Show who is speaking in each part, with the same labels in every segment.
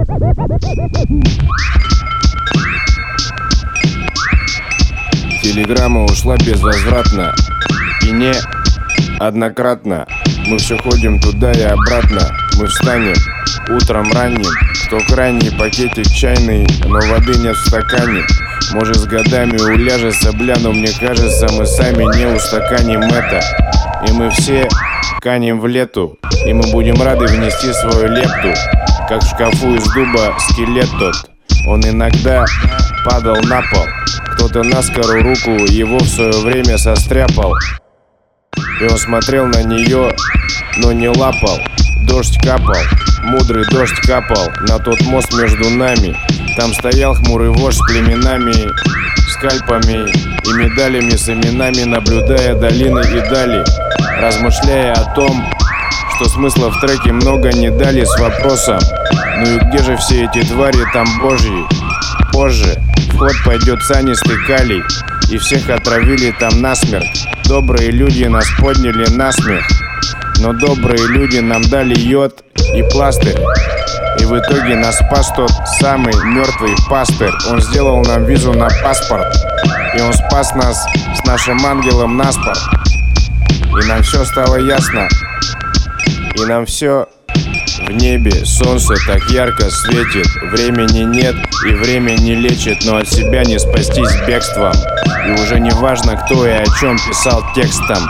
Speaker 1: Телеграмма ушла безвозвратно и не однократно. Мы все ходим туда и обратно. Мы встанем утром ранним. Кто крайний, пакетик чайный, но воды нет в стакане. Может, с годами уляжется, бля, но мне кажется, мы сами не устаканим это. И мы все канем в лету, и мы будем рады внести свою лепту. Как в шкафу из дуба скелет тот. Он иногда падал на пол. Кто-то наскоро руку его в свое время состряпал. И он смотрел на нее, но не лапал. Дождь капал, мудрый дождь капал на тот мост между нами. Там стоял хмурый вождь с племенами, скальпами и медалями с именами, наблюдая долины и дали, размышляя о том, что смысла в треке много не дали, с вопросом: ну и где же все эти твари там божьи? Позже в ход пойдет санистый калий, и всех отравили там насмерть. Добрые люди нас подняли на смех, но добрые люди нам дали йод и пластырь. И в итоге нас спас тот самый мертвый пастырь. Он сделал нам визу на паспорт, и он спас нас с нашим ангелом наспор. И нам все стало ясно, и нам все в небе. Солнце так ярко светит, времени нет и время не лечит, но от себя не спастись бегством. И уже не важно, кто и о чем писал текстом.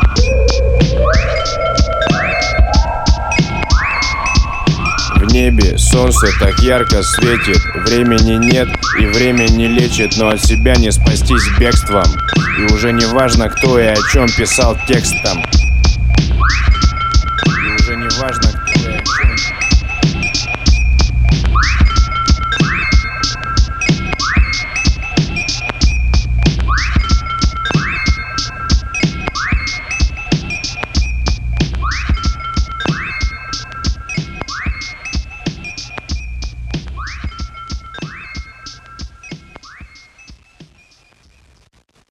Speaker 1: В небе солнце так ярко светит, времени нет и время не лечит, но от себя не спастись бегством. И уже не важно, кто и о чем писал текстом.